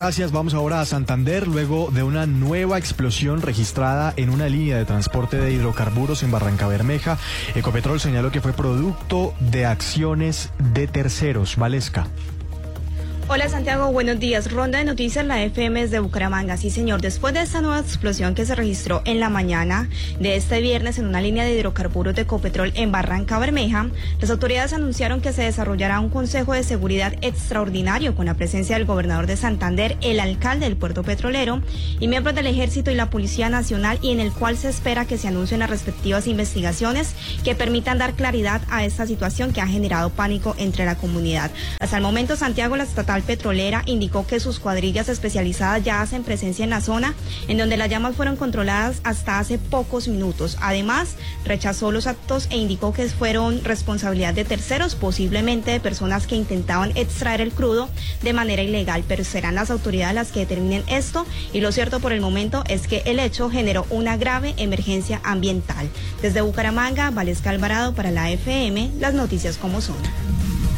Gracias, vamos ahora a Santander, luego de una nueva explosión registrada en una línea de transporte de hidrocarburos en Barrancabermeja. Ecopetrol señaló que fue producto de acciones de terceros. Valesca. Hola Santiago, buenos días. Ronda de noticias, la FM desde Bucaramanga. Sí señor, después de esta nueva explosión que se registró en la mañana de este viernes en una línea de hidrocarburos de Ecopetrol en Barrancabermeja, las autoridades anunciaron que se desarrollará un consejo de seguridad extraordinario con la presencia del gobernador de Santander, el alcalde del puerto petrolero y miembros del Ejército y la Policía Nacional, y en el cual se espera que se anuncien las respectivas investigaciones que permitan dar claridad a esta situación que ha generado pánico entre la comunidad. Hasta el momento, Santiago, la estatal petrolera indicó que sus cuadrillas especializadas ya hacen presencia en la zona, en donde las llamas fueron controladas hasta hace pocos minutos. Además, rechazó los actos e indicó que fueron responsabilidad de terceros, posiblemente de personas que intentaban extraer el crudo de manera ilegal, pero serán las autoridades las que determinen esto, y lo cierto por el momento es que el hecho generó una grave emergencia ambiental. Desde Bucaramanga, Valesca Alvarado para la FM, las noticias como son.